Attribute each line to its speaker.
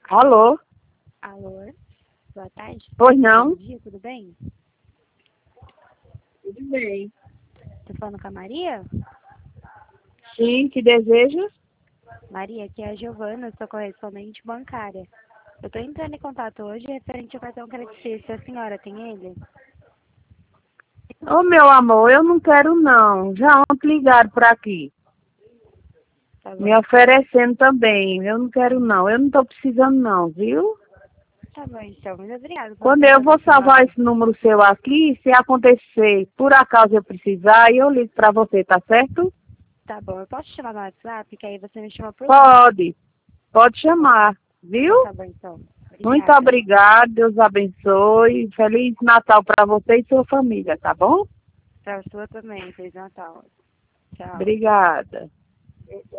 Speaker 1: Alô?
Speaker 2: Alô, boa tarde.
Speaker 1: Pois não?
Speaker 2: Bom dia, tudo bem?
Speaker 1: Tudo bem.
Speaker 2: Tô falando com a Maria?
Speaker 1: Sim, que deseja?
Speaker 2: Maria, aqui é a Giovana, sou correspondente bancária. Eu tô entrando em contato hoje referente ao cartão crediticio. A senhora tem ele?
Speaker 1: Ô, meu amor, eu não quero não. Já ontem ligaram por aqui,
Speaker 2: Tá bom,
Speaker 1: me
Speaker 2: então.
Speaker 1: oferecendo também. Eu não quero não. Eu não tô precisando não, viu?
Speaker 2: Tá bom, então. Muito obrigada pela
Speaker 1: Quando eu
Speaker 2: atenção
Speaker 1: vou
Speaker 2: da
Speaker 1: salvar
Speaker 2: senhora.
Speaker 1: esse número seu aqui, se acontecer, por acaso eu precisar, eu ligo pra você, tá certo?
Speaker 2: Tá bom, eu posso te chamar no WhatsApp, que aí você me chama por lá.
Speaker 1: Pode chamar, viu?
Speaker 2: Então tá bom, então.
Speaker 1: Muito
Speaker 2: Obrigada.
Speaker 1: obrigada, Deus abençoe. Feliz Natal pra você e sua família, tá bom?
Speaker 2: Pra sua também, Feliz Natal. Tchau.
Speaker 1: Obrigada.